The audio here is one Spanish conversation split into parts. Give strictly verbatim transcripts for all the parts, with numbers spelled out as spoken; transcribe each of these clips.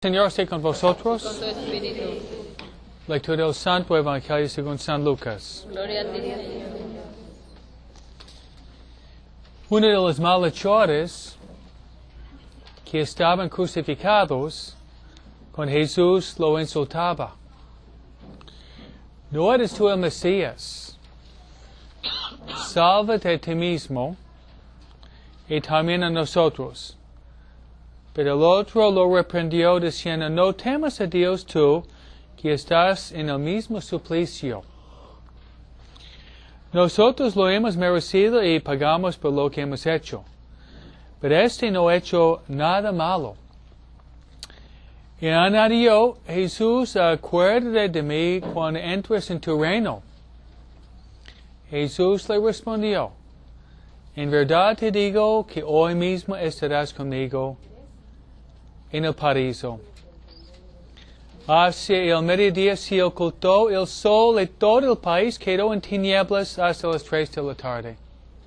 Señor esté con vosotros. Con tu espíritu. Lectura del Santo Evangelio según San Lucas. Gloria a ti, Señor. Uno de los malhechores que estaban crucificados con Jesús lo insultaba. ¿No eres tú el Mesías? Sálvate a ti mismo y también a nosotros. Pero el otro lo reprendió diciendo, no temas a Dios tú, que estás en el mismo suplicio. Nosotros lo hemos merecido y pagamos por lo que hemos hecho. Pero este no ha hecho nada malo. Y añadió, Jesús, acuérdate de mí cuando entres en tu reino. Jesús le respondió, en verdad te digo que hoy mismo estarás conmigo en el paraíso. Hacia el mediodía se ocultó el sol y todo el país quedó en tinieblas hasta las tres de la tarde.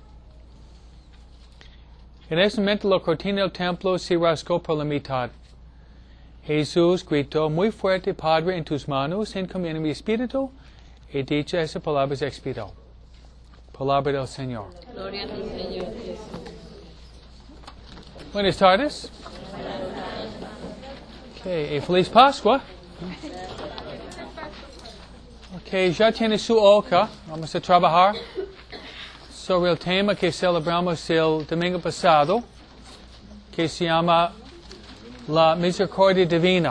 En ese momento la cortina del templo se rasgó por la mitad. Jesús gritó muy fuerte, Padre, en tus manos encomiendo mi espíritu, y dicha esas palabras expiró. Palabra del Señor. Gloria a ti, Señor Jesús. Buenas tardes. Okay, y feliz Pascua. Ok, ya tiene su hoja. Vamos a trabajar sobre el tema que celebramos el domingo pasado, que se llama la misericordia divina.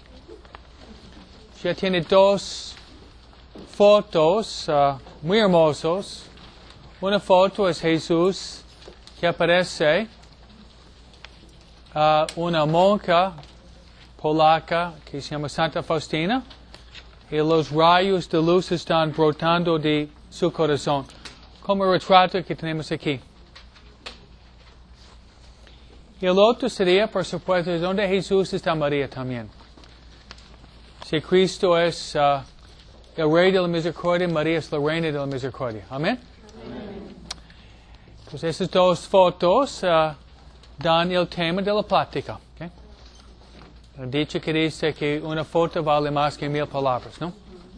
Ya tiene dos fotos uh, muy hermosos. Una foto es Jesús que aparece a uh, una monja polaca que se llama Santa Faustina, y los rayos de luz están brotando de su corazón, como el retrato que tenemos aquí. Y el otro sería, por supuesto, donde Jesús está María también. Si Cristo es uh, el Rey de la Misericordia, María es la Reina de la Misericordia. Amén. Entonces, esas dos fotos uh, dan el tema de la plática. Okay? El dicho que dice que una foto vale más que mil palabras, ¿no?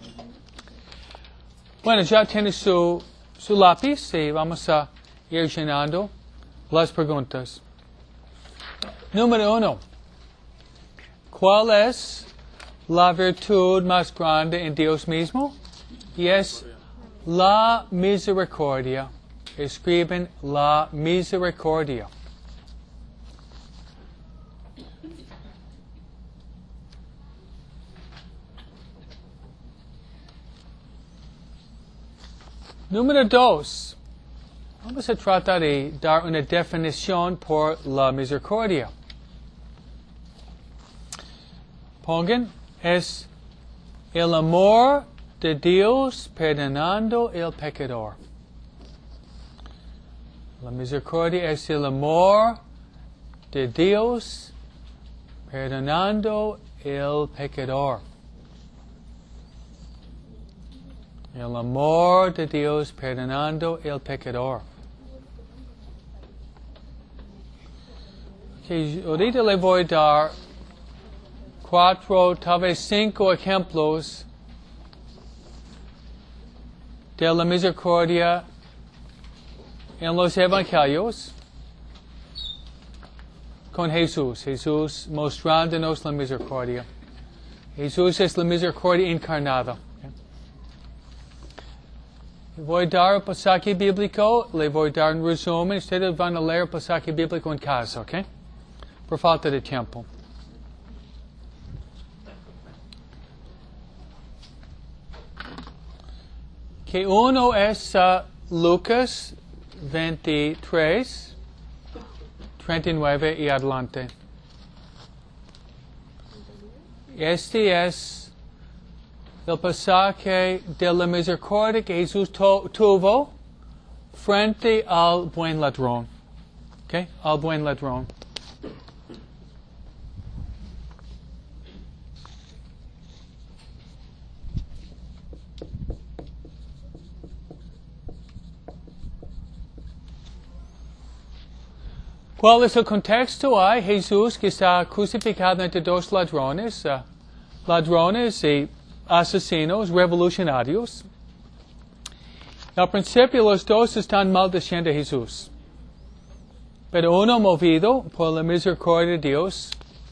Bueno, ya tiene su, su lápiz y vamos a ir llenando las preguntas. Número uno. ¿Cuál es la virtud más grande en Dios mismo? Y es la misericordia. Escriben la misericordia. Número dos. Vamos a tratar de dar una definición por la misericordia. Pongan, es el amor de Dios perdonando el pecador. La misericordia es el amor de Dios perdonando el pecador. El amor de Dios perdonando el pecador. Okay, ahorita le voy a dar cuatro, tal vez cinco ejemplos de la misericordia en los evangelios con Jesús. Jesús mostrándonos la misericordia. Jesús es la misericordia encarnada. Le voy a dar el pasaje bíblico, le voy a dar un resumen. Ustedes van a leer el pasaje bíblico en casa, ¿ok? Por falta de tiempo. Que uno es uh, Lucas veintitrés, treinta y nueve y adelante. Este es el pasaje de la misericordia que Jesús to- tuvo frente al buen ladrón. ¿Ok? Al buen ladrón. ¿Cuál es el contexto? Hay Jesús que está crucificado entre dos ladrones, uh, ladrones y asesinos revolucionarios. Al principio los dos están maldiciendo a Jesús, pero uno movido por la misericordia de Dios,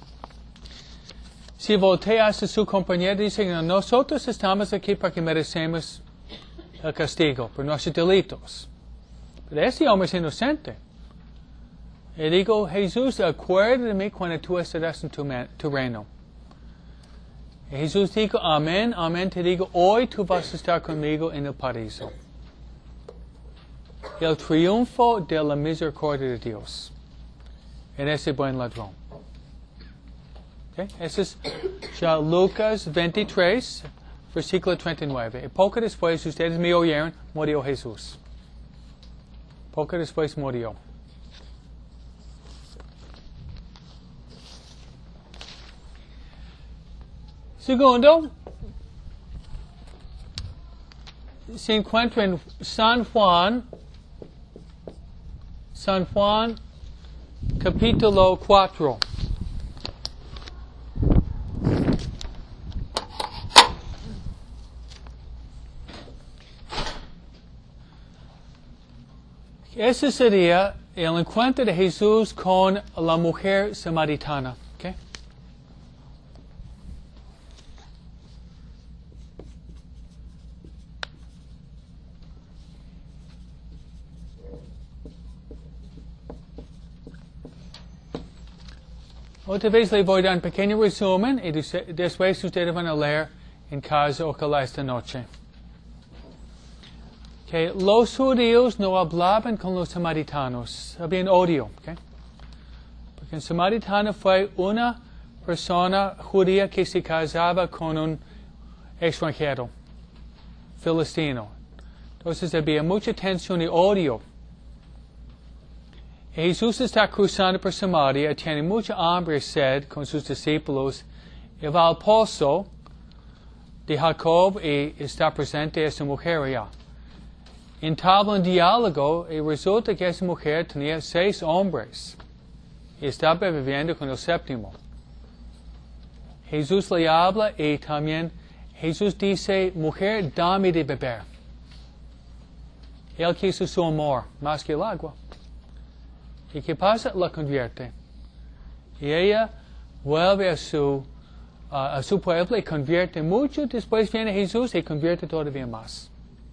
si voltea hacia su compañero y dice, nosotros estamos aquí porque merecemos el castigo por nuestros delitos. Pero ese hombre es inocente. Y digo, Jesús, acuérdate de mí cuando tú estarás en tu, tu reino. Y Jesús dijo, amén, amén, te digo, hoy tú vas a estar conmigo en el paraíso. El triunfo de la misericordia de Dios en ese buen ladrón. Okay? Ese es ya Lucas veintitrés, versículo treinta y nueve. Y poco después, ustedes me oyeron, murió Jesús. Poco después murió. Segundo, se encuentra en San Juan, San Juan, capítulo cuatro. Ese sería el encuentro de Jesús con la mujer samaritana. ¿Okay? Otra vez le voy a dar un pequeño resumen y después ustedes van a leer en casa ojalá esta noche. Okay. Los judíos no hablaban con los samaritanos, habían odio. Okay. Porque un samaritano fue una persona judía que se casaba con un extranjero, filistino. Entonces había mucha tensión y odio. Jesús está cruzando por Samaria, tiene mucha hambre y sed con sus discípulos, y va al pozo de Jacob y está presente esa mujer allá. Entabla un diálogo y resulta que esa mujer tenía seis hombres y estaba viviendo con el séptimo. Jesús le habla y también Jesús dice, mujer, dame de beber. Él quiso su amor más que el agua. ¿Y qué pasa? La convierte. Y ella vuelve a su, uh, a su pueblo y convierte mucho. Después viene Jesús y convierte todavía más.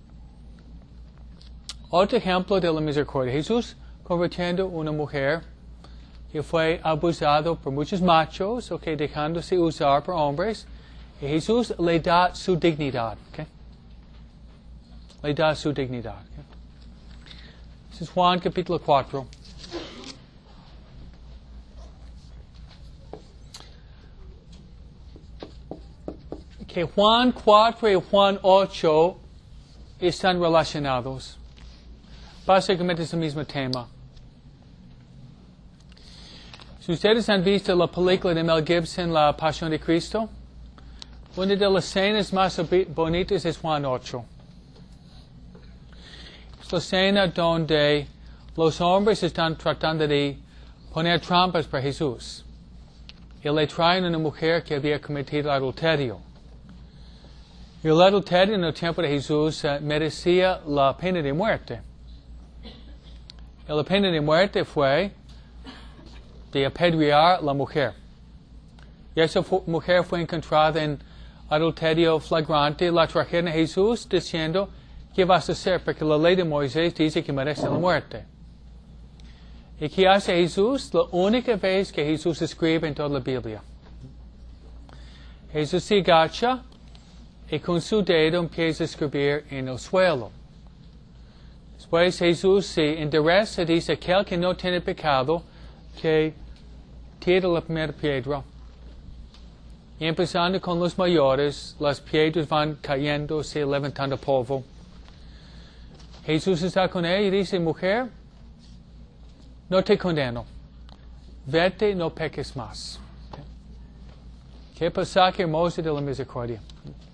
Otro ejemplo de la misericordia. Jesús convirtiendo una mujer que fue abusado por muchos machos, okay, dejándose usar por hombres. Y Jesús le da su dignidad. Okay? Le da su dignidad. Okay? Este es Juan capítulo cuatro. Que Juan cuatro y Juan ocho están relacionados. Básicamente es el mismo tema. Si ustedes han visto la película de Mel Gibson, La Pasión de Cristo, una de las escenas más bonitas es Juan ocho. Es la escena donde los hombres están tratando de poner trampas para Jesús. Y le traen a una mujer que había cometido adulterio. Y el adulterio en el tiempo de Jesús uh, merecía la pena de muerte. Y la pena de muerte fue de apedrear a la mujer. Y esa fu- mujer fue encontrada en adulterio flagrante. La trajeron a Jesús diciendo, ¿qué vas a hacer? Porque la ley de Moisés dice que merece la muerte. ¿Y qué hace Jesús? La única vez que Jesús escribe en toda la Biblia. Jesús se agacha y con su dedo empieza a escribir en el suelo. Después Jesús se endereza y dice, aquel que no tiene pecado, que tire la primera piedra. Y empezando con los mayores, las piedras van cayendo, se levantando polvo. Jesús está con él y dice, mujer, no te condeno. Vete, no peques más. Qué pasaje hermoso de la misericordia.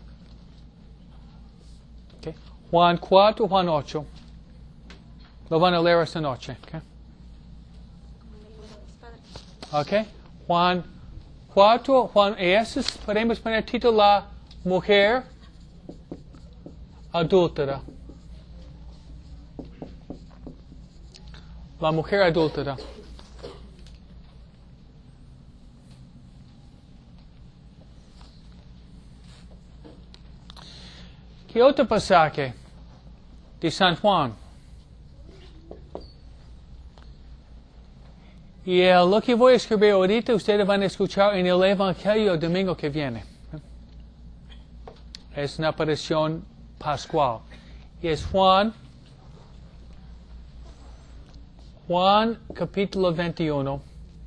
Okay. Juan cuatro, Juan ocho. Lo van a leer esta noche. Okay. Ok. Juan cuatro, Juan, y eso es, podemos poner título la mujer adúltera. La mujer adúltera. ¿Qué otro pasaje de San Juan? Y el, lo que voy a escribir ahorita, ustedes van a escuchar en el Evangelio el domingo que viene. Es una aparición pascual. Y es Juan, Juan capítulo veintiuno.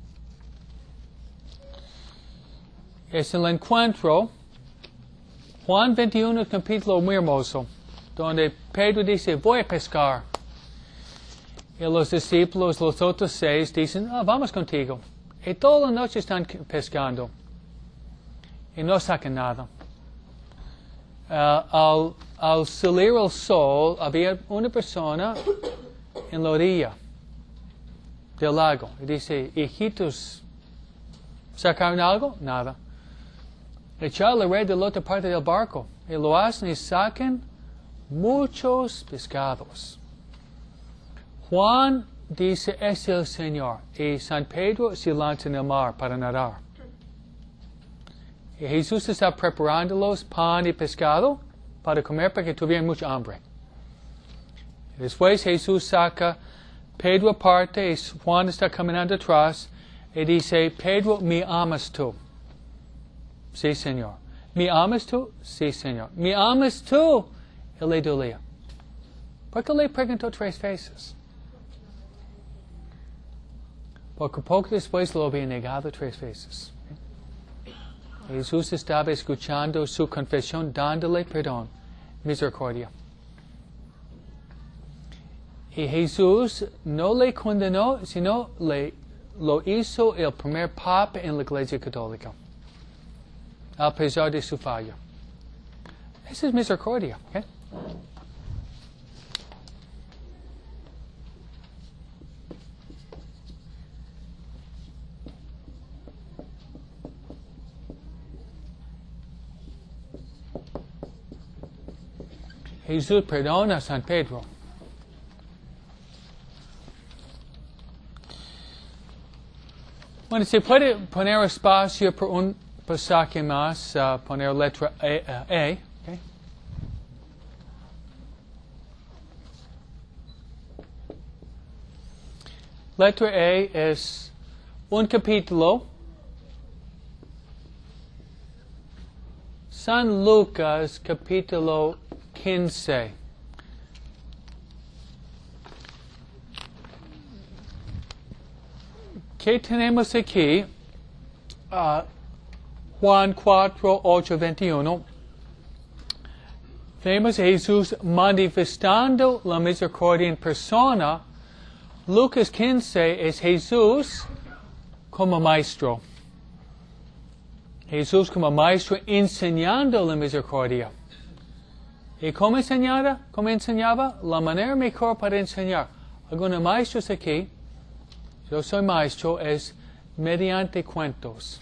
Es el encuentro. Juan veintiuno es un capítulo muy hermoso, donde Pedro dice, voy a pescar. Y los discípulos, los otros seis, dicen, ah, vamos contigo. Y toda la noche están pescando. Y no sacan nada. Uh, al, al salir el sol, había una persona en la orilla del lago. Y dice, hijitos, ¿sacaron algo? Nada. Echar la red de la otra parte del barco. Y lo hacen y sacan muchos pescados. Juan dice, es el Señor. Y San Pedro se lanza en el mar para nadar. Y Jesús está preparándolos pan y pescado para comer porque tuvieron mucha hambre. Y después Jesús saca Pedro aparte y Juan está caminando atrás y dice, Pedro, ¿me amas tú? Sí, Señor. ¿Me amas tú? Sí, Señor. ¿Me amas tú? Él le dolía. ¿Por qué le preguntó tres veces? Porque poco después lo había negado tres veces. Jesús estaba escuchando su confesión, dándole perdón, misericordia. Y Jesús no le condenó, sino le, lo hizo el primer papa en la Iglesia Católica, a pesar de su fallo. Esa es misericordia. ¿Okay? Jesús perdona a San Pedro. Bueno, se puede poner espacio por un pasaje más, uh, poner letra E. Uh, e okay. Letra E es un capítulo. San Lucas, capítulo quince. ¿Qué tenemos aquí? Uh, Juan cuatro, ocho, veintiuno. Vemos a Jesús manifestando la misericordia en persona. Lucas quince es Jesús como maestro. Jesús como maestro enseñando la misericordia. ¿Y cómo enseñaba? ¿Cómo enseñaba? La manera mejor para enseñar. Algunos maestros aquí, yo soy maestro, es mediante cuentos.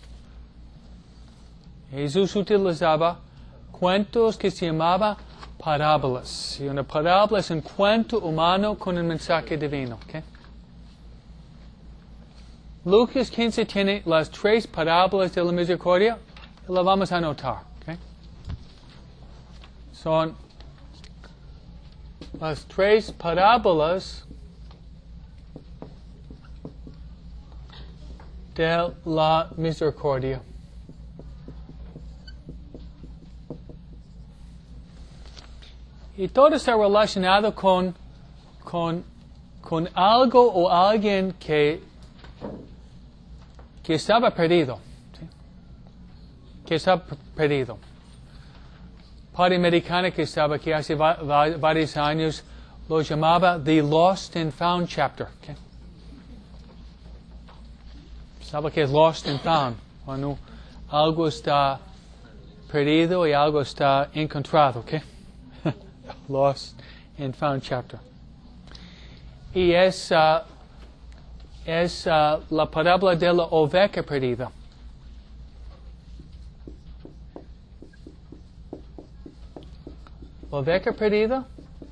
Jesús utilizaba cuentos que se llamaban parábolas. Y una parábola es un cuento humano con un mensaje divino. ¿Okay? Lucas quince tiene las tres parábolas de la misericordia y las vamos a anotar. ¿Okay? Son las tres parábolas de la misericordia. Y todo está relacionado con, con, con algo o alguien que, que estaba perdido. ¿Sí? Que estaba perdido. Padre americano que estaba aquí hace va, va, varios años lo llamaba The Lost and Found Chapter. ¿Okay? ¿Sabe qué es Lost and Found? Cuando algo está perdido y algo está encontrado. ¿Okay? Lost and Found Chapter. Y es uh, es uh, la parábola de la oveja perdida. Oveja perdida.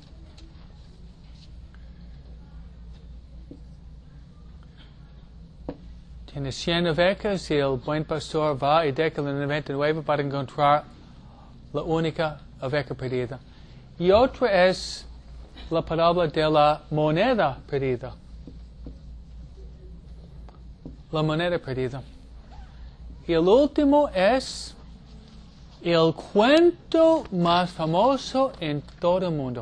Tiene cien ovejas y el buen pastor va y deja la noventa y nueve para encontrar la única oveja perdida. Y otra es la parábola de la moneda perdida. La moneda perdida. Y el último es el cuento más famoso en todo el mundo.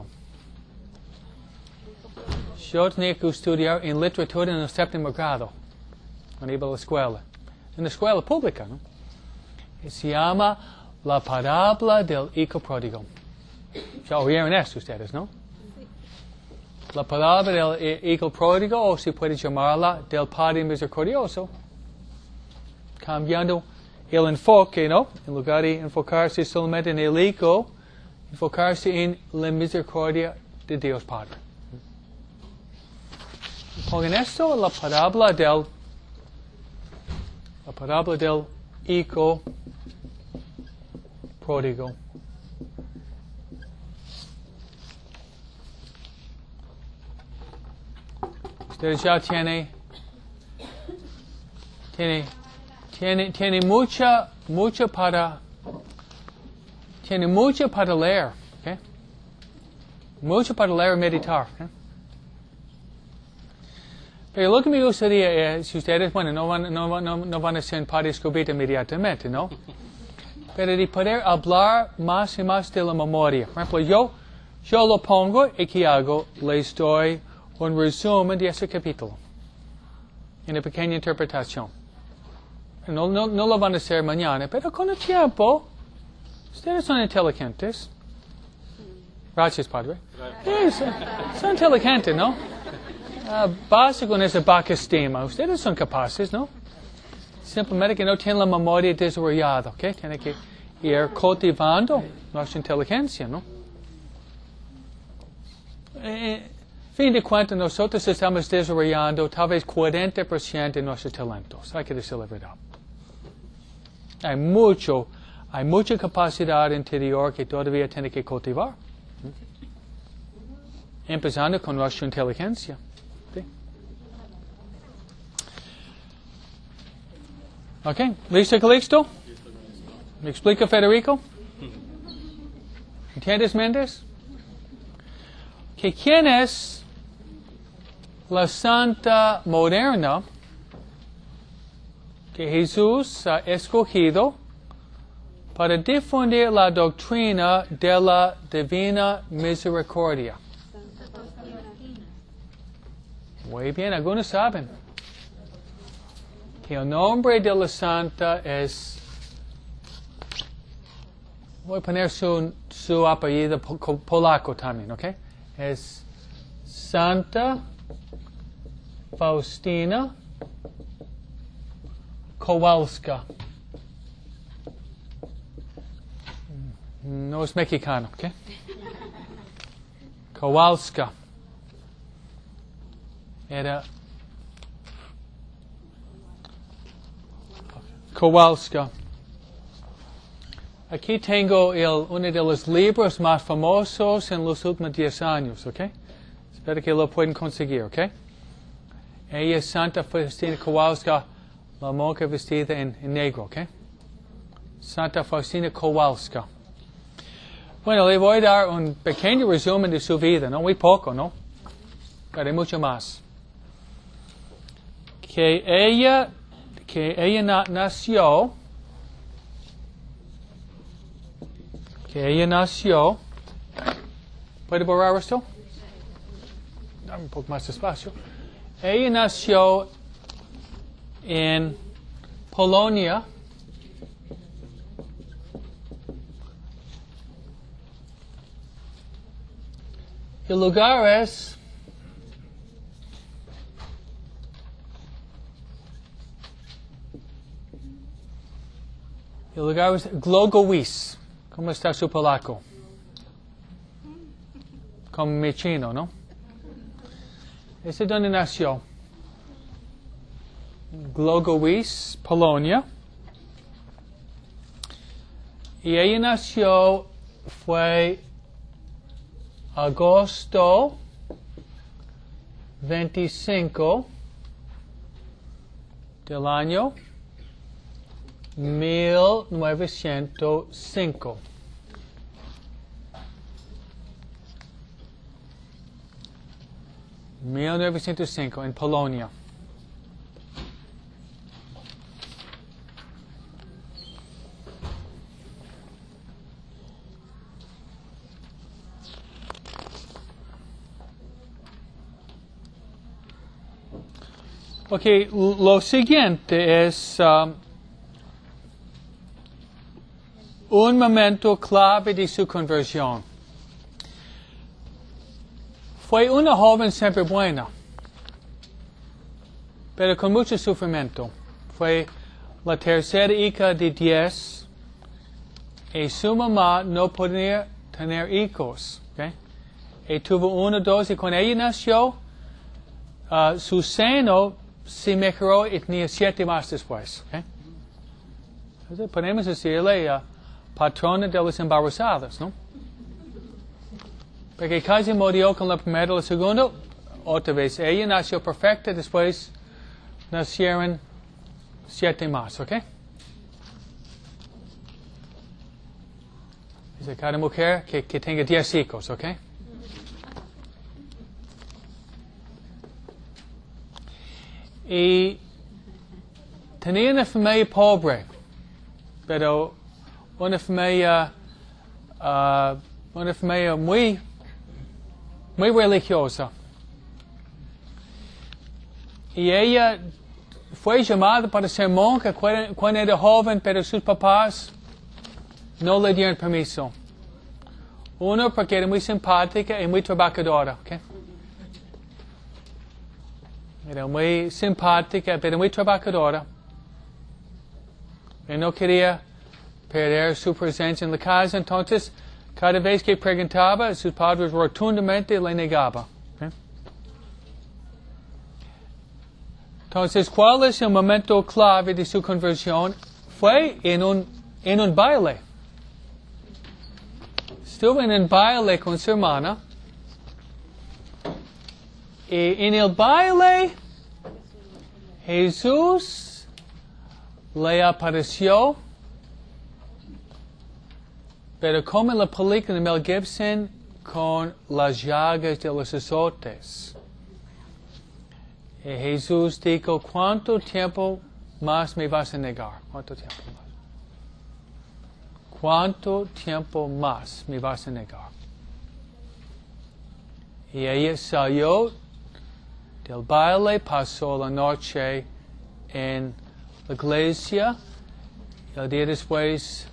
Yo tenía que estudiar en literatura en el séptimo grado, cuando iba a la escuela, en la escuela pública, ¿no? Y se llama La parábola del hijo pródigo. Ya oyeron eso ustedes, ¿no? La parábola del hijo pródigo, o se puede llamarla del Padre misericordioso, cambiando el enfoque, ¿no? En lugar de enfocarse solamente en el hijo, enfocarse en la misericordia de Dios Padre. Pongan esto, la parábola del la parábola del hijo pródigo. Ustedes ya tiene tiene tiene tiene mucha mucha para tiene mucho para leer, ¿okay? Mucho para leer y meditar, ¿okay? Pero lo que me gustaría es, si ustedes, bueno, no van, no, no, no van a ser padre escobita inmediatamente, ¿no? Pero de poder hablar más y más de la memoria. Por ejemplo, yo, yo lo pongo y ¿qué hago? Les doy un resumen de ese capítulo. Una pequeña interpretación. No, no, no lo van a hacer mañana, pero con el tiempo, ustedes son inteligentes. Gracias, Padre. Sí, son, son inteligentes, ¿no? Uh, básico en esa baja estima. Ustedes son capaces, ¿no? Simplemente que no tienen la memoria desarrollada, ¿ok? Tienen que ir cultivando nuestra inteligencia, ¿no? Eh, fin de cuentas, nosotros estamos desarrollando tal vez cuarenta por ciento de nuestros talentos. Hay que decir la verdad. Hay mucho, hay mucha capacidad interior que todavía tiene que cultivar. ¿Mm? Empezando con nuestra inteligencia. Ok, ¿listo, Calixto? ¿Me explica Federico? ¿Entiendes, Méndez? Que quién es la santa moderna que Jesús ha escogido para difundir la doctrina de la divina misericordia. Muy bien, algunos saben que el nombre de la santa es, voy a poner su, su apellido polaco también, ¿ok? Es Santa Faustina Kowalska. No es mexicano, ¿ok? Kowalska. Era Kowalska. Aquí tengo el, uno de los libros más famosos en los últimos diez años, ¿ok? Espero que lo puedan conseguir, ¿ok? Ella es Santa Faustina Kowalska, la monja vestida en, en negro, ¿ok? Santa Faustina Kowalska. Bueno, le voy a dar un pequeño resumen de su vida, no muy poco, ¿no? Pero hay mucho más. Que ella que ella na- nació, que ella nació, ¿puede borrar esto? Dame un poco más despacio. Ella nació en Polonia, el lugar es El lugar es Glogowice. ¿Cómo está su polaco? Como mi chino, ¿no? Ese es donde nació. Glogowicz, Polonia. Y ella nació, fue agosto veinticinco del año mil novecientos cinco. mil novecientos cinco en Polonia. Ok, lo siguiente es um, un momento clave de su conversión. Fue una joven siempre buena, pero con mucho sufrimiento. Fue la tercera hija de diez y su mamá no podía tener hijos. Okay? Y tuvo uno, dos, y cuando ella nació, uh, su seno se mejoró y tenía siete más después. Okay? Entonces, podemos decirle uh, patrona de los embarazados, ¿no? Porque casi murió con la primera y la segunda, otra vez. Ella nació perfecta, después nacieron siete más, ¿ok? Dice cada mujer que, que tenga diez hijos, ¿ok? Y tenía una familia pobre, pero una familia, uh, una familia muy muy religiosa. Y ella fue llamada para ser monja cuando era joven, pero sus papás no le dieron permiso. Uno, porque era muy simpática y muy trabajadora. ¿Okay? Era muy simpática, pero muy trabajadora. Y no quería perder su presencia en la casa, entonces cada vez que preguntaba, sus padres rotundamente le negaban. ¿Okay? Entonces, ¿cuál es el momento clave de su conversión? Fue en un, en un baile. Estuvo en un baile con su hermana. Y en el baile, Jesús le apareció. Pero como en la película de Mel Gibson, con las llagas de los azotes. Y Jesús dijo, ¿cuánto tiempo más me vas a negar? ¿Cuánto tiempo más? ¿Cuánto tiempo más me vas a negar? Y ella salió del baile, pasó la noche en la iglesia. Y el día después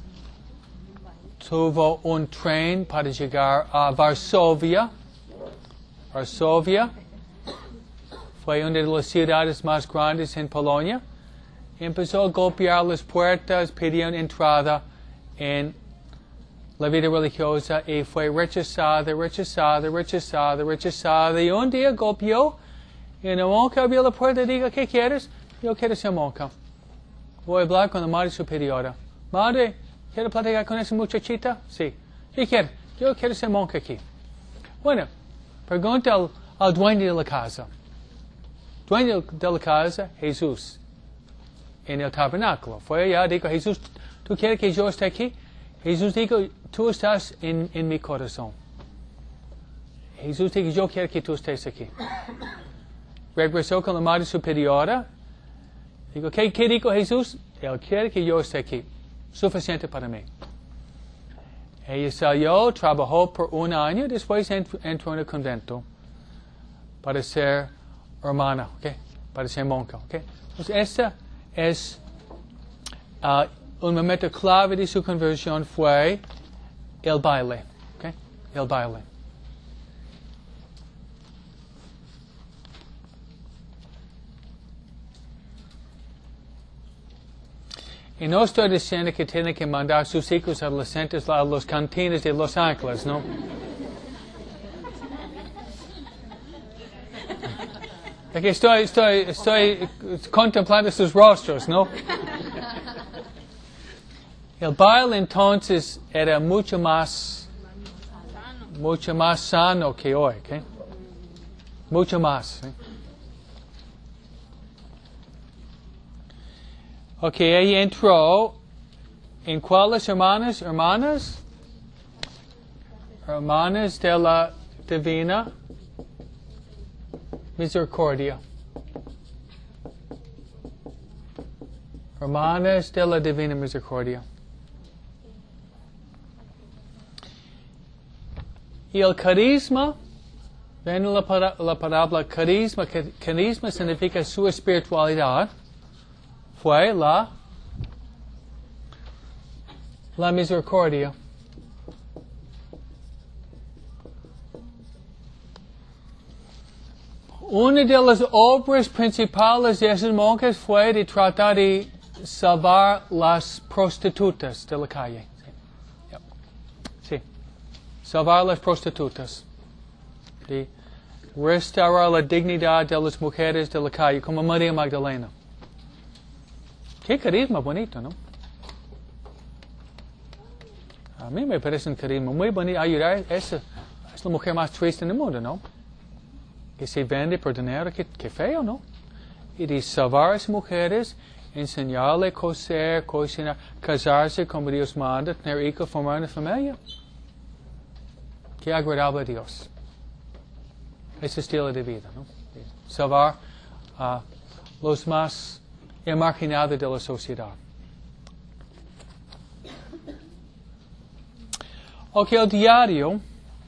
tuvo un tren para llegar a Varsovia. Varsovia fue una de las ciudades más grandes en Polonia. Empezó a golpear las puertas, pidió entrada en la vida religiosa y fue rechazada, rechazada, rechazada, rechazada. Y un día golpeó y la monja abrió la puerta y dijo, ¿qué quieres? Yo quiero ser monja. Voy a hablar con la madre superiora. Madre, ¿quiere platicar con esa muchachita? Sí. ¿Qué quiere? Yo quiero ser monja aquí. Bueno, pregunta al, al dueño de la casa. Dueño de la casa, Jesús, en el tabernáculo. Fue allá, dijo, Jesús, ¿tú quieres que yo esté aquí? Jesús dijo, tú estás en, en mi corazón. Jesús dijo, yo quiero que tú estés aquí. Regresó con la madre superiora. Digo, ¿qué, qué dijo Jesús? Él quiere que yo esté aquí. Suficiente para mí. Ella salió, trabajó por un año, después entró en el convento para ser hermana, ¿okay? Para ser monja. ¿Okay? Entonces, este es uh, un momento clave de su conversión fue el baile. ¿Okay? El baile. Y no estoy diciendo que tiene que mandar sus hijos adolescentes a los cantines de Los Ángeles, ¿no? Es que estoy, estoy, estoy contemplando sus rostros, ¿no? El baile entonces era mucho más, mucho más sano que hoy, ¿ok? Mucho más. ¿eh? Ok, ahí entró. ¿En cuáles hermanas? Hermanas. Hermanas de la Divina Misericordia. Hermanas de la Divina Misericordia. Y el carisma, ven la, para, la palabra carisma, carisma significa su espiritualidad, fue la, la misericordia. Una de las obras principales de esos monjes fue de tratar de salvar las prostitutas de la calle. Sí, yep. sí. salvar las prostitutas. De restaurar la dignidad de las mujeres de la calle, como María Magdalena. Qué carisma bonito, ¿no? A mí me parece un carisma muy bonito. Ayudar, esa es la mujer más triste en el mundo, ¿no? Que se vende por dinero, qué, qué feo, ¿no? Y de salvar a esas mujeres, enseñarle a coser, cocinar, casarse como Dios manda, tener hijos, formar una familia. Qué agradable a Dios. Ese estilo de vida, ¿no? Salvar a los más emarginados de la sociedad. Ok, el diario.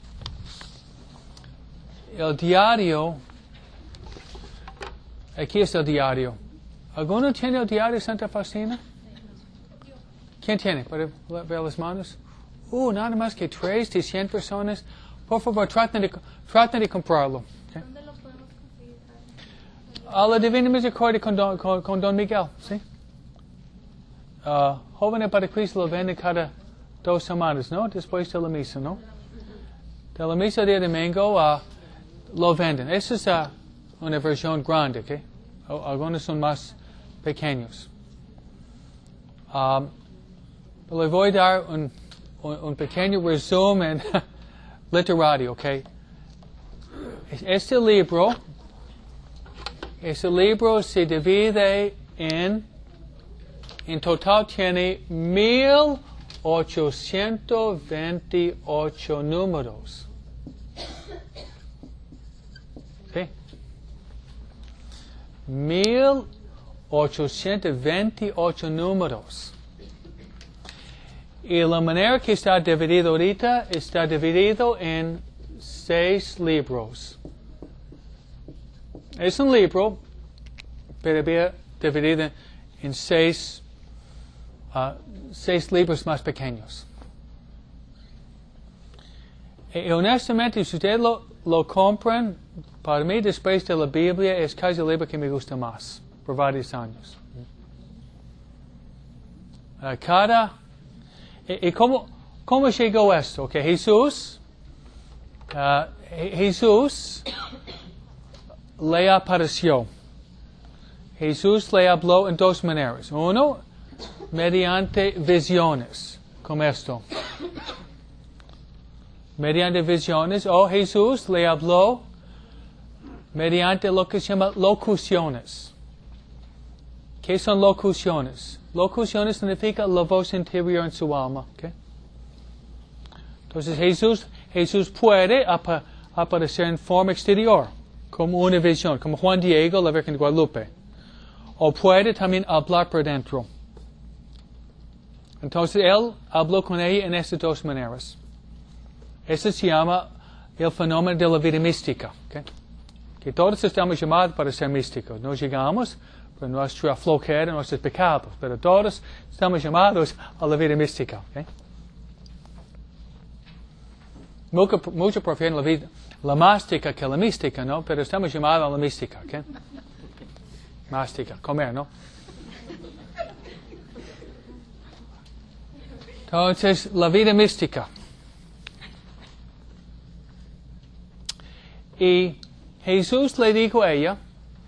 El diario. Aquí está el diario. ¿Alguno tiene el diario de Santa Faustina? ¿Quién tiene? ¿Puede ver las manos? Uh, nada más que tres de cien personas. Por favor, traten de, traten de comprarlo. ¿Okay? ¿Dónde lo podemos conseguir? A la Divina Misericordia con Don, con, con Don Miguel, ¿sí? Uh, Jóvenes para Cristo lo venden cada dos semanas, ¿no? Después de la misa, ¿no? De la misa de domingo uh, lo venden. Esa es uh, una versión grande, ¿ok? Algunos son más pequeños. Um, le voy a dar un, un, un pequeño resumen literario, ¿ok? Este libro, este libro se divide en, en total tiene mil ochocientos veintiocho números. ¿Ok? mil ochocientos veintiocho números. Y la manera que está dividido ahorita está dividido en seis libros. Es un libro, pero había dividido en seis, uh, seis libros más pequeños. Y honestamente, si ustedes lo, lo compran, para mí después de la Biblia es casi el libro que me gusta más, por varios años. Uh, cada ¿Y cómo, cómo llegó esto? Que Jesús, uh, Jesús le apareció. Jesús le habló en dos maneras. Uno, mediante visiones, como esto. Mediante visiones, o Jesús le habló mediante lo que se llama locuciones. ¿Qué son locuciones? Locuciones significa la voz interior en su alma. ¿Okay? Entonces Jesús, Jesús puede ap aparecer en forma exterior, como una visión, como Juan Diego, la Virgen de Guadalupe. O puede también hablar por dentro. Entonces él habló con ella en estas dos maneras. Eso se llama el fenómeno de la vida mística. ¿Okay? Que todos estamos llamados para ser místicos. No llegamos por nuestra flojera, nuestros pecados, pero todos estamos llamados a la vida mística. ¿Okay? Mucho, mucho prefieren la vida, la mástica que la mística, ¿no? Pero estamos llamados a la mística. ¿Okay? Mástica, comer, ¿no? Entonces, la vida mística. Y Jesús le dijo a ella,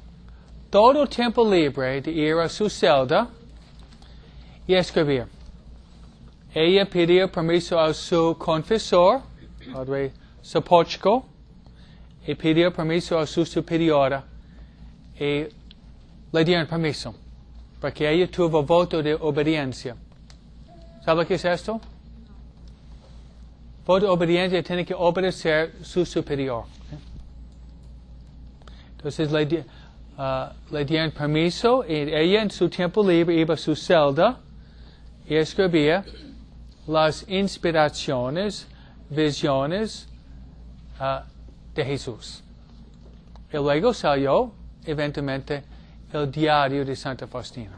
todo tiempo libre de ir a su celda y escribir. Ella pidió permiso a su confesor, Padre Sopochko, y pidió permiso a su superiora, y le dieron permiso, porque ella tuvo voto de obediencia. ¿Sabe qué es esto? Voto de obediencia tiene que obedecer su superior. Entonces le, uh, le dieron permiso y ella en su tiempo libre iba a su celda y escribía las inspiraciones, visiones uh, de Jesús. Y luego salió, eventualmente, el diario de Santa Faustina.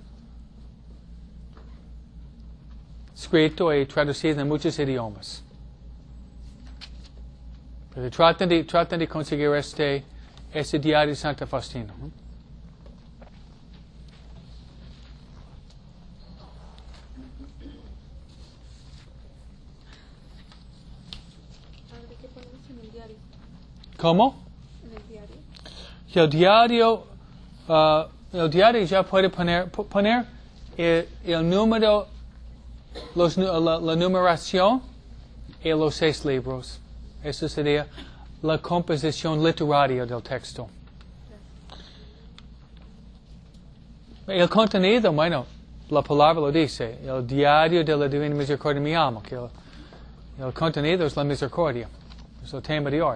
Escrito y traducido en muchos idiomas. Pero tratan de, tratan de conseguir este, este diario de Santa Faustina. ¿Qué ponemos en el diario? ¿Cómo? En el diario. El diario, uh, el diario ya puede poner, poner el, el número, los, la, la numeración y los seis libros. Eso sería la composición literaria del texto. El contenido, bueno, la palabra lo dice, el diario de la Divina Misericordia mi alma, que el, el contenido es la misericordia, es el tema de hoy.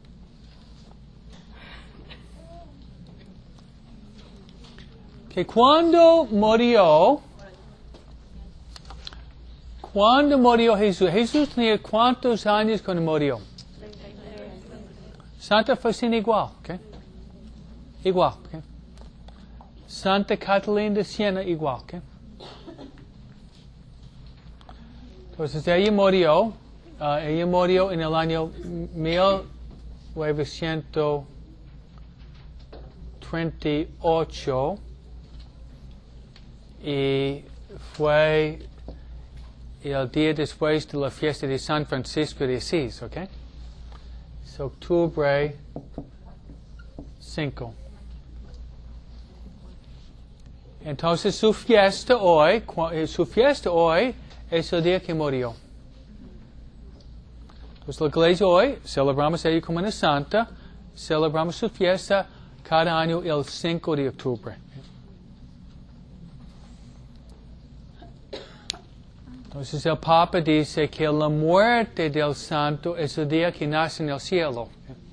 Que cuando murió, cuando murió Jesús, Jesús tenía cuántos años cuando murió? Santa Faustina igual, ¿ok? Igual, ¿ok? Santa Catalina de Siena igual, ¿ok? Entonces ella murió, uh, ella murió en el año mil novecientos treinta y ocho y fue el día después de la fiesta de San Francisco de Asís, ¿ok? Es octubre cinco. Entonces su fiesta hoy, su fiesta hoy es el día que murió. Entonces la iglesia hoy celebramos ella como una santa, celebramos su fiesta cada año el cinco de octubre. Entonces el Papa dice que la muerte del santo es el día que nace en el cielo.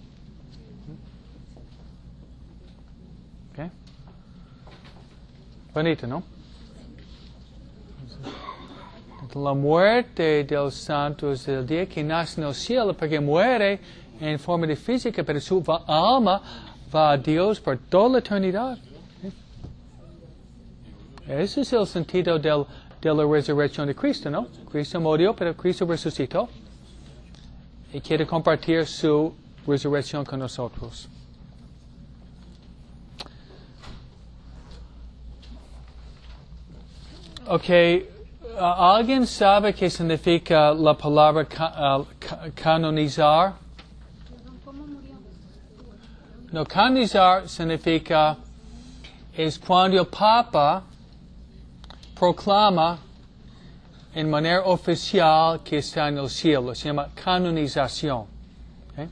¿Okay? Bonito, ¿no? La muerte del santo es el día que nace en el cielo porque muere en forma de física, pero su alma va a Dios por toda la eternidad. Ese es el sentido del de la resurrección de Cristo, ¿no? Cristo murió, pero Cristo resucitó y quiere compartir su resurrección con nosotros. Ok, uh, ¿alguien sabe qué significa la palabra ca uh, ca canonizar? ¿Cómo murió? No, canonizar significa es cuando el Papa proclama en manera oficial que está en el cielo. Se llama canonización. ¿Okay?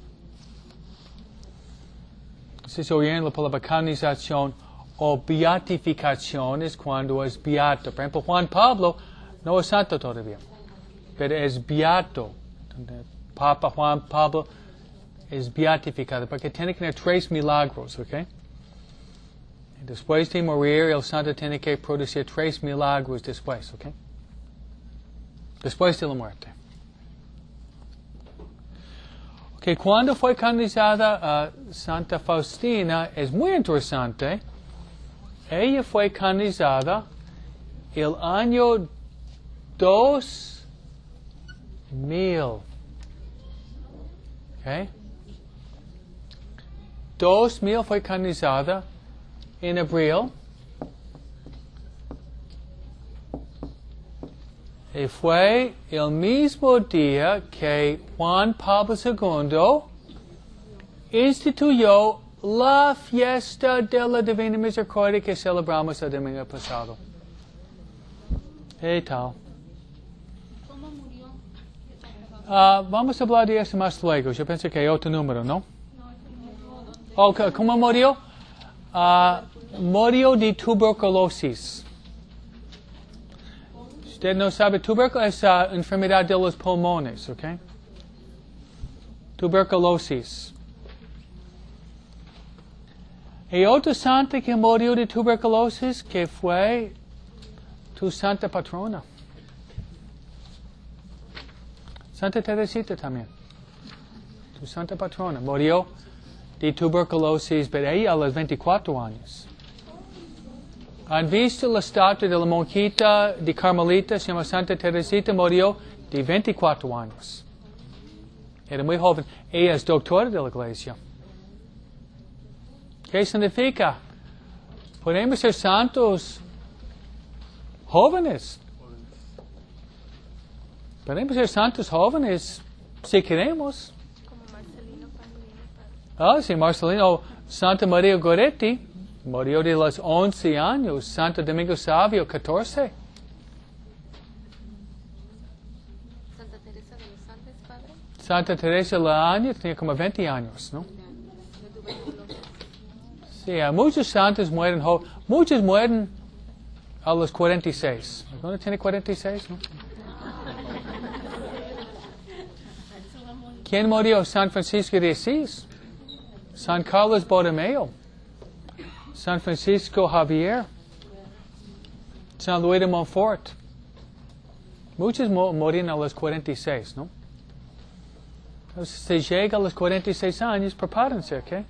Si se oyen la palabra canonización o beatificación es cuando es beato. Por ejemplo, Juan Pablo no es santo todavía, pero es beato. Papa Juan Pablo es beatificado porque tiene que tener tres milagros, ¿ok? Después de morir, el santo tiene que producir tres milagros después, ¿ok? Después de la muerte. Ok, cuando fue canonizada uh, Santa Faustina, es muy interesante. Ella fue canonizada el año dos mil. Ok. dos mil fue canonizada en abril, y fue el mismo día que Juan Pablo segundo instituyó la fiesta de la Divina Misericordia que celebramos el domingo pasado. ¿Qué tal? ¿Cómo murió? Uh, vamos a hablar de eso más luego. Yo pensé que hay otro número, ¿no? No, es que murió donde... Okay, ¿cómo murió? Uh, murió de tuberculosis. Usted no sabe, tuberculosis es uh, enfermedad de los pulmones, ¿ok? Tuberculosis. Y otra santa que murió de tuberculosis que fue tu santa patrona. Santa Teresita también. Tu santa patrona murió de tuberculosis, pero ella a los veinticuatro años. ¿Han visto la estatua de la monjita de Carmelita, se llama Santa Teresita, murió de veinticuatro años. Era muy joven. Ella es doctora de la iglesia. ¿Qué significa? Podemos ser santos jóvenes. Podemos ser santos jóvenes si queremos. Como Marcelino Pagnini. Ah, sí, Marcelino. Santa María Goretti murió de los once años. Santo Domingo Savio, catorce. Santa Teresa de los Andes, padre. Santa Teresa de la Aña tenía como veinte años, ¿no? De tuberculosis. Sí, a muchos santos mueren jóvenes. Muchos mueren a los cuarenta y seis. ¿Alguno tiene cuarenta y seis? ¿No? ¿Quién murió? San Francisco de Asís. San Carlos Borromeo. San Francisco Javier. San Luis de Montfort. Muchos mo- morían a los cuarenta y seis, ¿no? Entonces, si llega a los cuarenta y seis años, prepárense, ¿ok?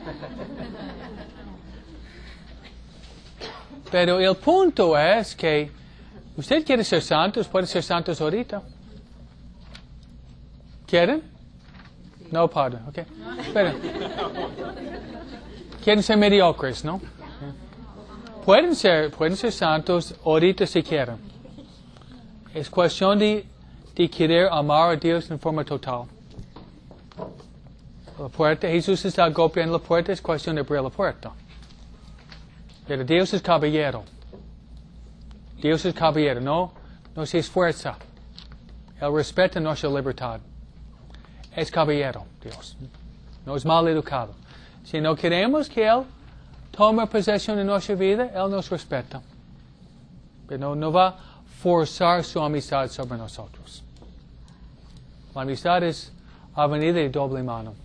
Pero el punto es que usted quiere ser santos, puede ser santos ahorita. ¿Quieren? No, padre, ok. Pero, quieren ser mediocres, ¿no? Pueden ser, pueden ser santos ahorita si quieren. Es cuestión de, de querer amar a Dios en forma total. La puerta, Jesús está golpeando la puerta, es cuestión de abrir la puerta. Pero Dios es caballero. Dios es caballero, no, no se esfuerza. Él respeta nuestra libertad. Es caballero, Dios. No es mal educado. Si no queremos que Él tome posesión de nuestra vida, Él nos respeta. Pero no, no va a forzar su amistad sobre nosotros. La amistad es avenida de doble mano.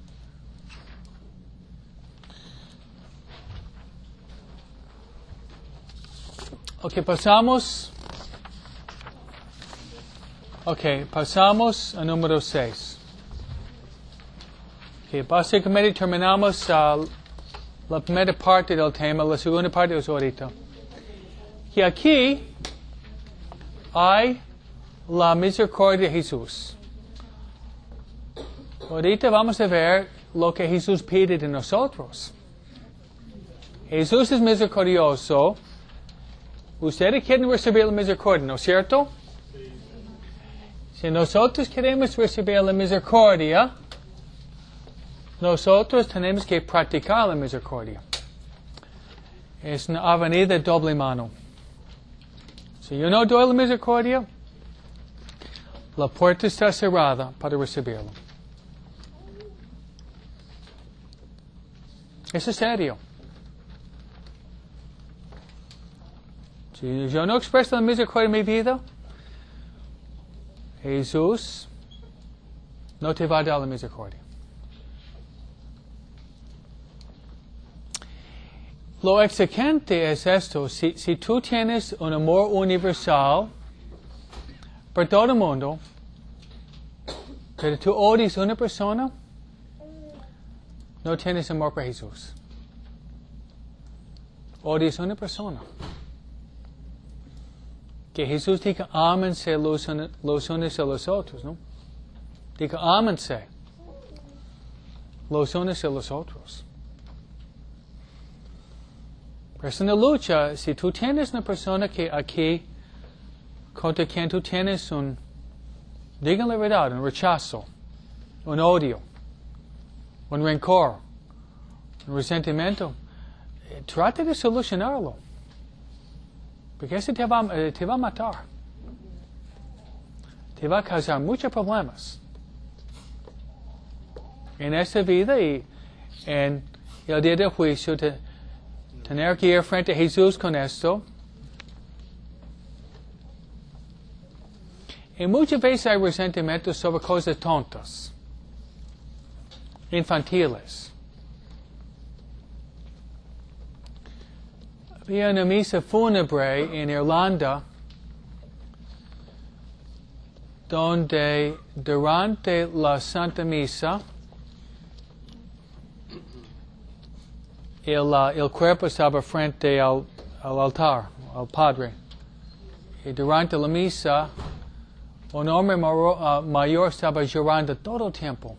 Ok, pasamos. Ok, pasamos a número seis. Ok, básicamente terminamos uh, la primera parte del tema, la segunda parte es ahorita. Y aquí hay la misericordia de Jesús. Ahorita vamos a ver lo que Jesús pide de nosotros. Jesús es misericordioso. Ustedes quieren recibir la misericordia, ¿no es cierto? Si nosotros queremos recibir la misericordia, nosotros tenemos que practicar la misericordia. Es una avenida de doble mano. Si yo no doy la misericordia, la puerta está cerrada para recibirlo. Eso es serio. Si yo no expreso la misericordia en mi vida, Jesús no te va a dar la misericordia. Lo exigente es esto. Si, si tú tienes un amor universal por todo el mundo, pero tú odias a una persona, no tienes amor por Jesús. Odias a una persona. Que Jesús diga, ámense los, los unos a los otros, ¿no? Diga, ámense los unos a los otros. Pero es una lucha. Si tú tienes una persona que aquí, contra quien tú tienes un, digan la verdad, un rechazo, un odio, un rencor, resentimiento, eh, trate de solucionarlo. Porque eso te va, eh, te va a matar. Te va a causar muchos problemas en esta vida y en el día del juicio. Te, tener que ir frente a Jesús con esto. Y muchas veces hay resentimientos sobre cosas tontas, infantiles. Había una misa fúnebre en Irlanda donde durante la Santa Misa el, uh, el cuerpo estaba frente al, al altar, al Padre. Y durante la misa un hombre mayor, uh, mayor estaba llorando todo el tiempo,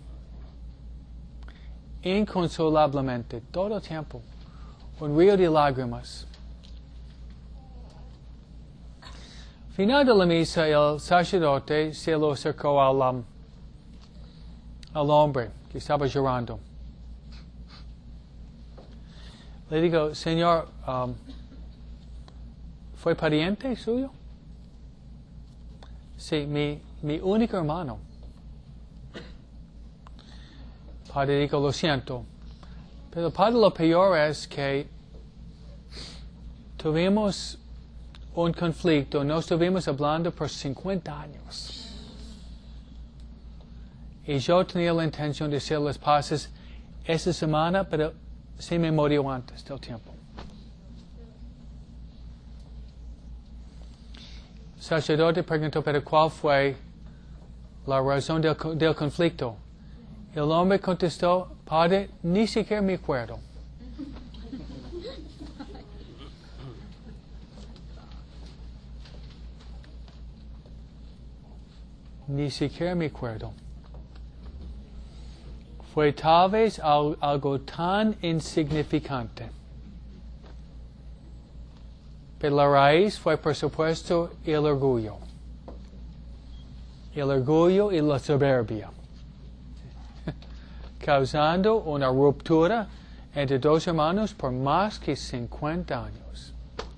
inconsolablemente, todo el tiempo, un río de lágrimas. Final de la misa, el sacerdote se lo acercó al, um, al hombre que estaba llorando. Le digo, Señor, um, ¿fue pariente suyo? Sí, mi, mi único hermano. Padre dijo, lo siento. Pero padre, lo peor es que tuvimos un conflicto, nos estuvimos hablando por cincuenta años. Y yo tenía la intención de hacer las paces esta semana, pero se me murió antes del tiempo. El sacerdote preguntó, pero ¿cuál fue la razón del, del conflicto? El hombre contestó, Padre, ni siquiera me acuerdo. Ni siquiera me acuerdo. Fue tal vez algo tan insignificante. Pero la raíz fue, por supuesto, el orgullo. El orgullo y la soberbia. Causando una ruptura entre dos hermanos por más que cincuenta años.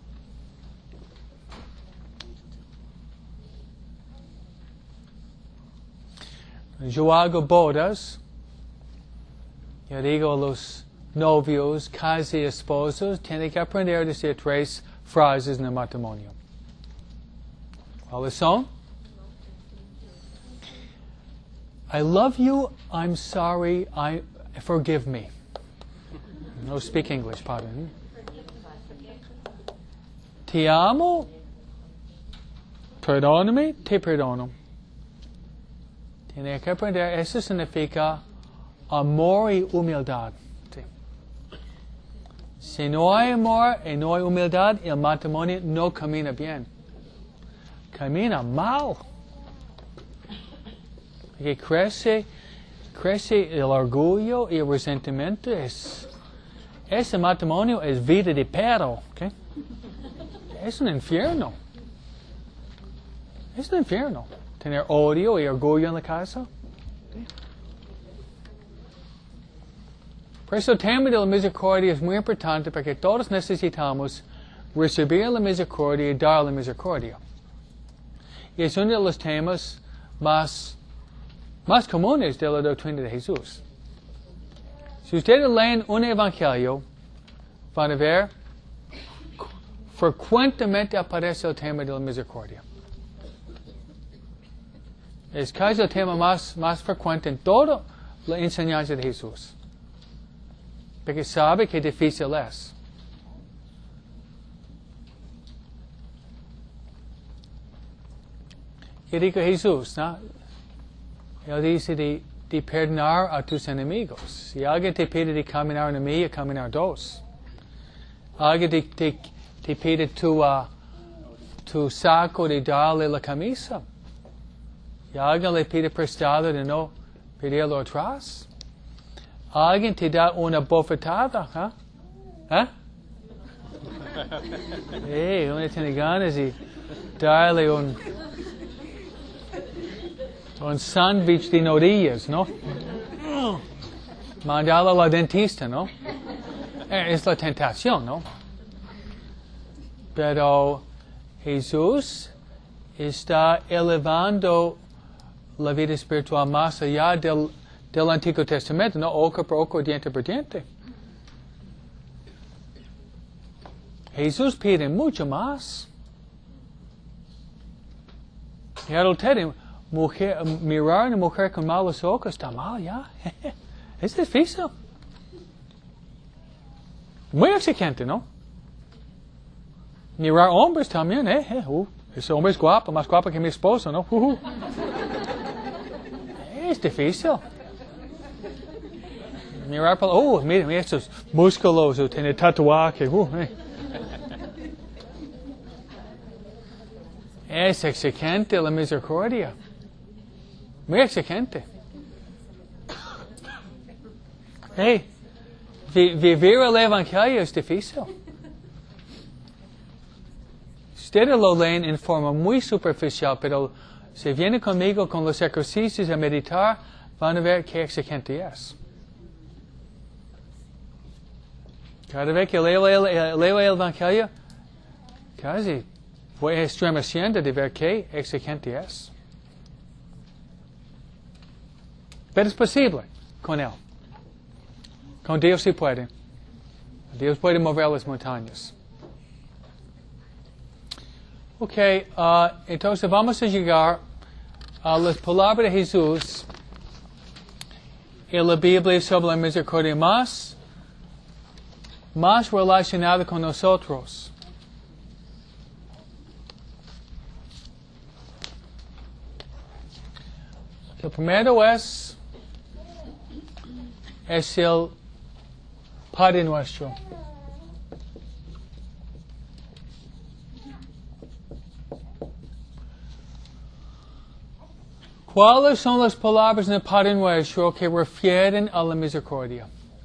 Yo hago bodas. Yo digo a los novios, casi esposos, tienen que aprender a decir tres frases en el matrimonio. ¿Cuáles son? I love you, I'm sorry, I forgive me. No speak English, pardon. Te amo, perdóname, te perdono. Tiene que aprender, eso significa amor y humildad. Sí. Si no hay amor y no hay humildad, el matrimonio no camina bien. Camina mal. Que crece, crece el orgullo y el resentimiento. Es, ese matrimonio es vida de perro. ¿Okay? Es un infierno. Es un infierno. Tener odio y orgullo en la casa. Por eso el tema de la misericordia es muy importante porque todos necesitamos recibir la misericordia y dar la misericordia. Y es uno de los temas más, más comunes de la doctrina de Jesús. Si ustedes leen un evangelio, van a ver frecuentemente aparece el tema de la misericordia. Es casi el tema más, más frecuente en toda la enseñanza de Jesús. Porque sabe que difícil es. Y dijo Jesús, ¿no? Él dice de, de perdonar a tus enemigos. Si alguien te pide de caminar una milla, caminar dos. Alguien te, te, te pide tu, uh, tu saco de darle la camisa. Y alguien le pide prestado de no pedirlo atrás. Alguien te da una bofetada, ¿eh? ¿Eh? Hey, uno tiene ganas de darle un, un sándwich de nodillas, ¿no? Mandarlo a la dentista, ¿no? Eh, Es la tentación, ¿no? Pero Jesús está elevando la vida espiritual más allá del, del Antiguo Testamento, no ojo por ojo, diente por diente. Jesús pide mucho más. Y adulterio, mujer, mirar a una mujer con malos ojos está mal ya. Es difícil. Muy exigente, ¿no? Mirar hombres también, ¿eh? eh uh, ese hombre es guapo, más guapo que mi esposo, ¿no? Uh, uh. Es difícil. Mirar para... Oh, mira, mira estos músculos, tiene tatuaje. Uh, eh. Es exigente la misericordia. Muy exigente. Hey, vi, vivir el Evangelio es difícil. Ustedes lo leen en forma muy superficial, pero si vienen conmigo con los ejercicios a meditar, van a ver qué exigente es. Cada vez que leo el, leo el Evangelio, casi voy estremeciendo de ver qué exigente es. Pero es posible con Él. Con Dios sí puede. Dios puede mover las montañas. Ok, uh, entonces vamos a llegar a las palabras de Jesús en la Biblia sobre la misericordia más, más relacionada con nosotros. El primero es, es el Padre Nuestro. ¿Cuáles son las palabras en el Padre Nuestro que refieren a la misericordia?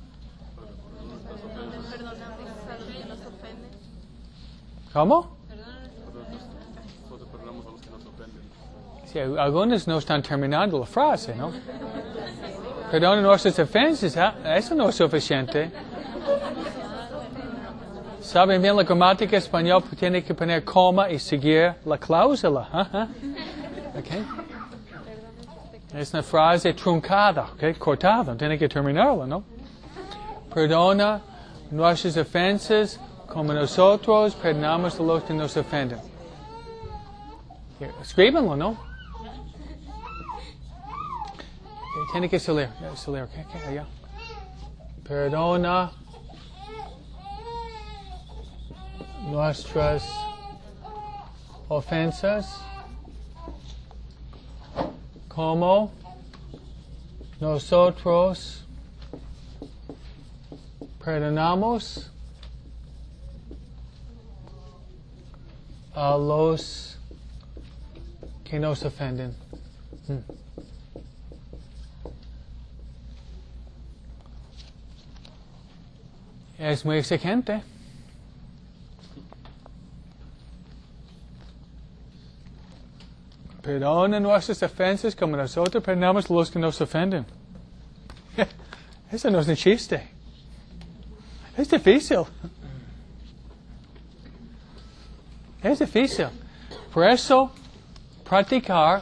¿Cómo? Sí, algunos no están terminando la frase, ¿no? Perdona nuestras ofensas, ¿eh? Eso no es suficiente. ¿Saben bien la gramática española? Tiene que poner coma y seguir la cláusula. ¿eh? Okay. Es una frase truncada, ¿okay? Cortada, tiene que terminarla, ¿no? Perdona nuestras ofensas como nosotros perdonamos a los que nos ofenden. Escríbanlo, ¿no? Tiene que salir, salir, ¿ok? okay allá. Perdona nuestras ofensas como nosotros perdonamos a los que nos ofenden. Hmm. Es muy exigente. Perdona nuestras ofensas como nosotros perdonamos a los que nos ofenden. Eso no es un chiste. Es difícil. Es difícil. Por eso, practicar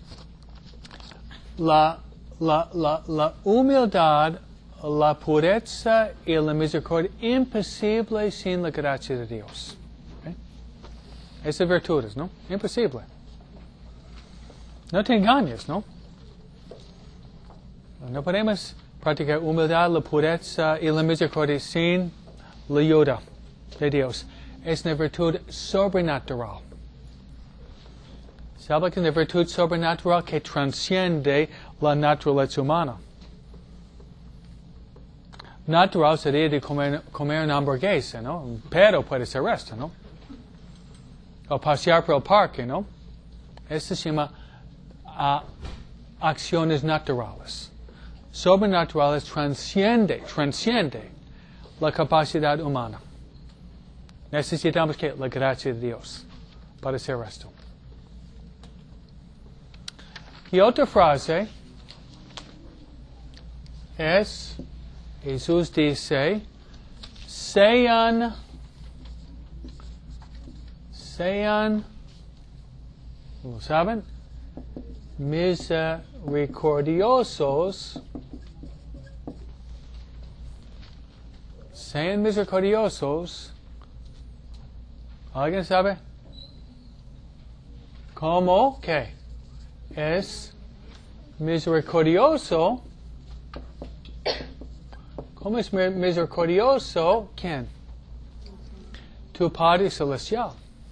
la, la, la, la humildad, la pureza y la misericordia imposible sin la gracia de Dios. ¿Okay? Esas virtudes, ¿no? Imposible. No te engañes, ¿no? No podemos practicar humildad, la pureza y la misericordia sin la ayuda de Dios. Es una virtud sobrenatural. ¿Sabe que es una virtud sobrenatural que transciende la naturaleza humana? Natural sería de comer, comer una hamburguesa, ¿no? Pero puede ser esto, ¿no? O pasear por el parque, ¿no? Esto se llama uh, acciones naturales. Sobrenaturales transciende, transciende la capacidad humana. Necesitamos que la gracia de Dios para hacer esto. Y otra frase es, Jesús dice, sean, sean, ¿lo saben? Misericordiosos, sean misericordiosos. ¿Alguien sabe? ¿Cómo? ¿Qué? Es misericordioso. ¿Cómo es misericordioso? ¿Quién? Tu Padre Celestial.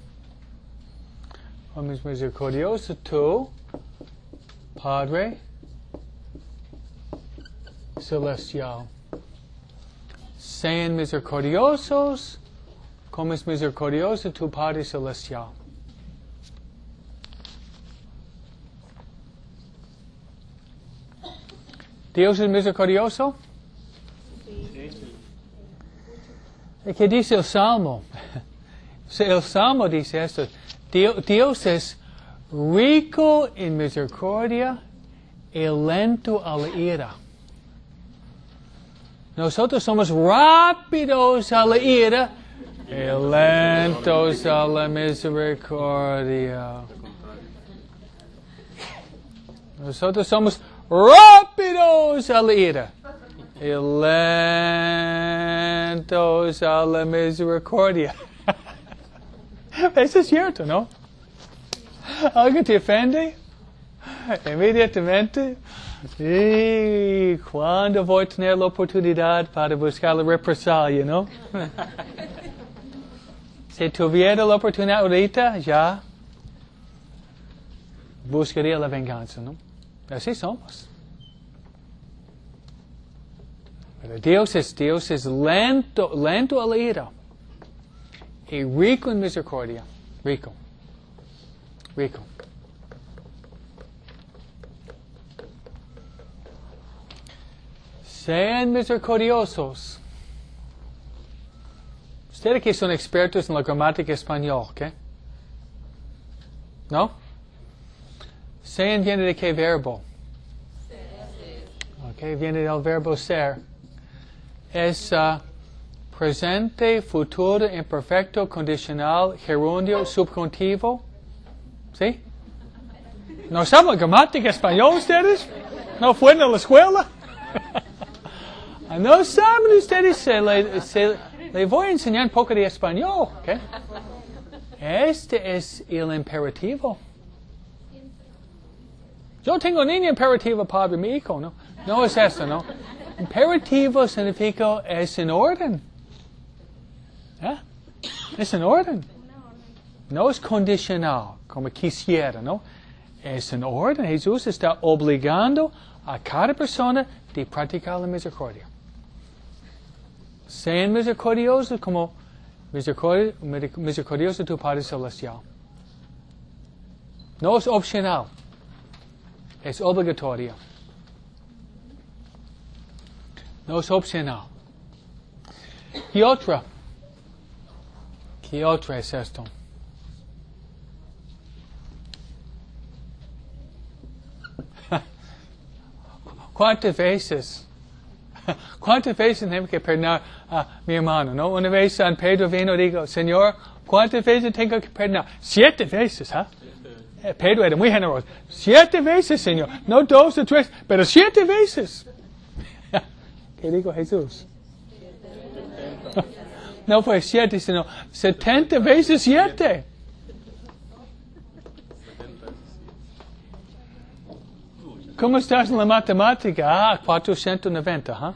¿Cómo es misericordioso tu Padre Celestial? Sean misericordiosos, como es misericordioso tu Padre Celestial. ¿Dios es misericordioso? Sí. ¿Qué dice el Salmo? El Salmo dice esto. Dios es rico en misericordia y lento a la ira. Nosotros somos rápidos a la ira y lentos a la misericordia. Nosotros somos rápidos a la ira y lentos a la misericordia. Eso es cierto, ¿no? ¿Algo te ofende? Inmediatamente. ¿Y cuándo voy a tener la oportunidad para buscar la represalia, no? Si tuviera la oportunidad ahorita, ya buscaría la venganza, ¿no? Así somos. Pero Dios es, Dios es lento, lento a la ira. Y rico en misericordia. Rico. Rico. Sean misericordiosos. Ustedes que son expertos en la gramática española, ¿ok? ¿No? Sean viene de qué verbo? Ser. Ok, viene del verbo ser. Es uh, presente, futuro, imperfecto, condicional, gerundio, subjuntivo. ¿Sí? ¿No saben gramática española ustedes? ¿No fueron a la escuela? No saben ustedes, se le, se le voy a enseñar un poco de español. ¿Okay? Este es el imperativo. Yo tengo niño imperativo para mi hijo, ¿no? No es eso, ¿no? Imperativo significa es en orden. ¿Eh? Es en orden. No es condicional, como quisiera, ¿no? Es en orden. Jesús está obligando a cada persona de practicar la misericordia. Sean misericordiosos como misericordio, misericordioso tu Padre Celestial. No es opcional. Es obligatorio. No es opcional. ¿Y otra? ¿Qué otra es esto? ¿Cuántas veces? ¿Cuántas veces tengo que perdonar a mi hermano? ¿No? Una vez San Pedro vino y dijo, Señor, ¿cuántas veces tengo que perdonar? Siete veces, ¿ah? ¿eh? Pedro era muy generoso. Siete veces, Señor. No dos o tres, pero siete veces. ¿Qué dijo Jesús? No fue siete, sino setenta veces siete. ¿Cómo estás en la matemática? Ah, cuatrocientos noventa, ¿ah?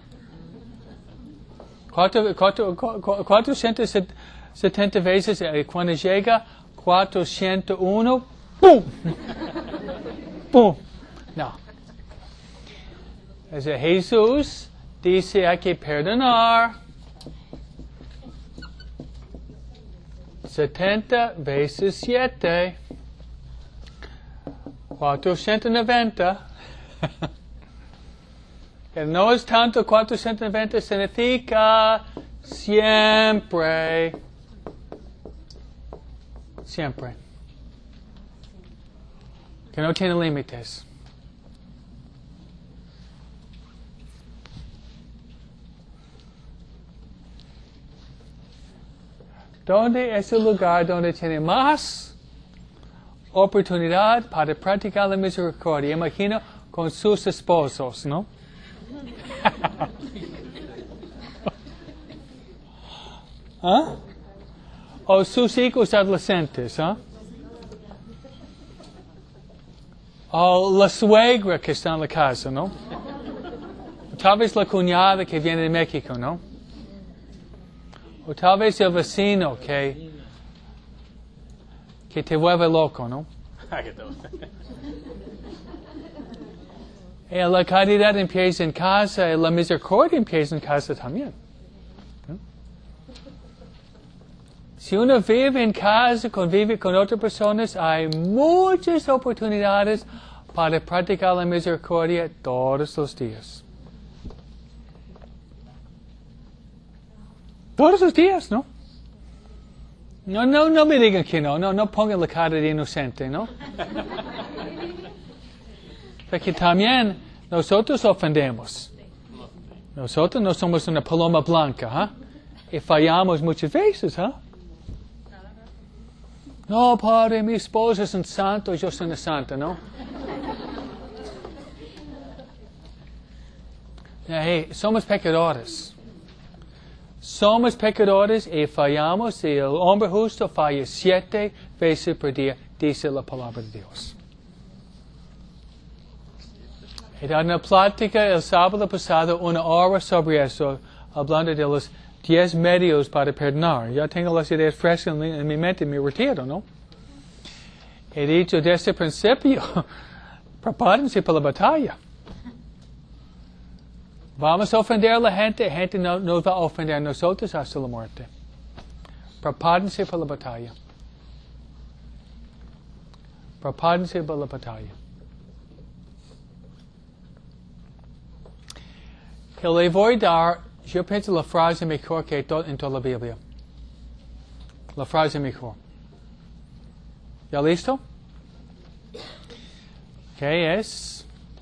¿eh? cuatrocientos setenta veces, eh, cuando llega cuatrocientos uno, ¡pum! ¡Pum! No. Es decir, Jesús dice hay que perdonar setenta veces siete. cuatrocientos noventa. Pero no es tanto cuatrocientos noventa, significa siempre. Siempre. Que no tiene límites. ¿Dónde es el lugar donde tiene más oportunidad para practicar la misericordia? Imagino con sus esposos, ¿no? ¿Ah? O sus hijos adolescentes, ¿ah? O la suegra que está en la casa, ¿no? Tal vez la cuñada que viene de México, ¿no? O tal vez el vecino que, que te vuelve loco, ¿no? Y la caridad empieza en casa y la misericordia empieza en casa también. ¿No? Si uno vive en casa, convive con otras personas, hay muchas oportunidades para practicar la misericordia todos los días. Todos los días, ¿no? No, no, no me digan que no, no, no pongan la cara de inocente, ¿no? Porque también nosotros ofendemos. Nosotros no somos una paloma blanca, ¿eh? Y fallamos muchas veces, ¿eh? No, padre, mi esposo es un santo, yo soy una santa, ¿no? Hey, somos pecadores. Somos pecadores y fallamos, y el hombre justo falla siete veces por día, dice la palabra de Dios. He dado una plática el sábado pasado, una hora sobre eso, hablando de los diez medios para perdonar. Ya tengo las ideas frescas en, en mi mente, me retiro, ¿no? He dicho desde el principio, prepárense para la batalla. Vamos a ofender a la gente, la gente no, nos va a ofender a nosotros hasta la muerte. Prepárense para la batalla. Prepárense para la batalla. Que le voy a dar, yo pienso, la frase mejor que to, en toda la Biblia. La frase mejor. ¿Ya listo? ¿Qué es?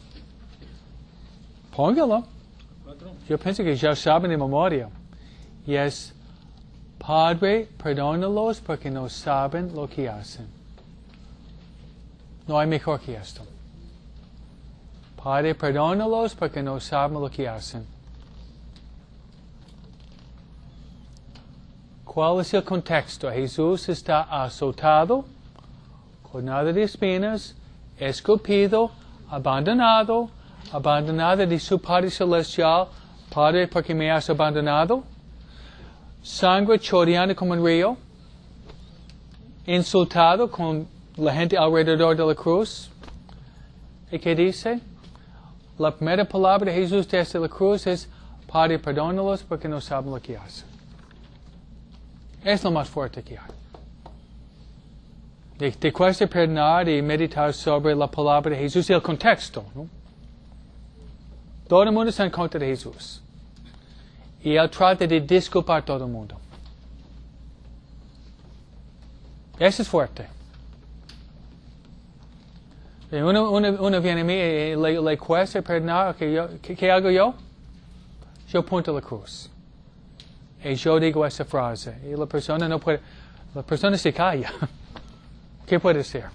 Póngalo. Yo pienso que ya saben de memoria. Y es, Padre, perdónalos porque no saben lo que hacen. No hay mejor que esto. Padre, perdónalos porque no saben lo que hacen. ¿Cuál es el contexto? Jesús está azotado, coronado de espinas, escupido, abandonado, abandonado de su Padre Celestial. Padre, ¿por qué me has abandonado? Sangre chorreando como un río. Insultado con la gente alrededor de la cruz. ¿Y qué dice? La primera palabra de Jesús desde la cruz es, Padre, perdónalos porque no saben lo que hacen. Es lo más fuerte que hay. Te, te cuesta perdonar y meditar sobre la palabra de Jesús y el contexto, ¿no? Todo el mundo está en contra de Jesús. Y Él trata de disculpar a todo el mundo. Eso es fuerte. Uno, uno, uno viene a mí y le, le cuesta perdonar. Okay, yo, ¿qué, ¿Qué hago yo? Yo apunto la cruz. Y yo digo esa frase. Y la persona no puede... La persona se calla. ¿Qué puede ser?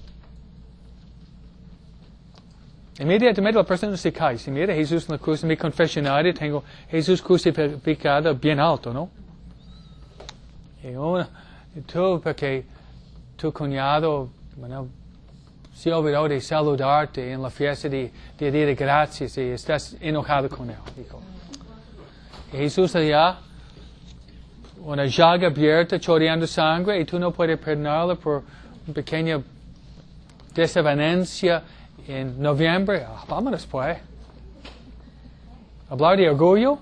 Inmediatamente la persona se cae. Si mira Jesús en la cruz, en mi confesionario tengo Jesús crucificado bien alto, ¿no? Y, uno, y tú, porque tu cuñado, bueno, se olvidó de saludarte en la fiesta de, de Día de Gracias y estás enojado con él. Dijo. Y Jesús allá, una llaga abierta, chorreando sangre, y tú no puedes perdonarla por una pequeña desavenencia en noviembre. Ah, vámonos pues. Hablar de orgullo.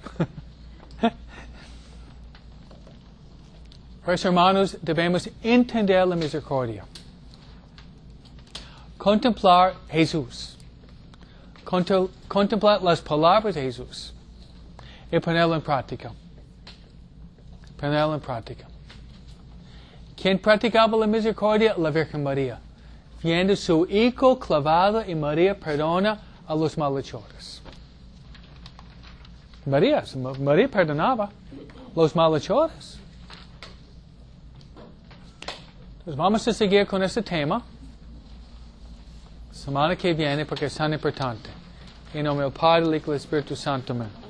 Pues hermanos, debemos entender la misericordia. Contemplar Jesús. Contem- contemplar las palabras de Jesús. Y ponerlo en práctica. Ponerlo en práctica. ¿Quién practicaba la misericordia? La Virgen María. Viendo su hijo clavado y María perdona a los malhechores. María, María perdonaba los malhechores. Entonces vamos a seguir con este tema semana que viene porque es tan importante. En nombre del Padre, del Hijo y del Espíritu Santo. Amén.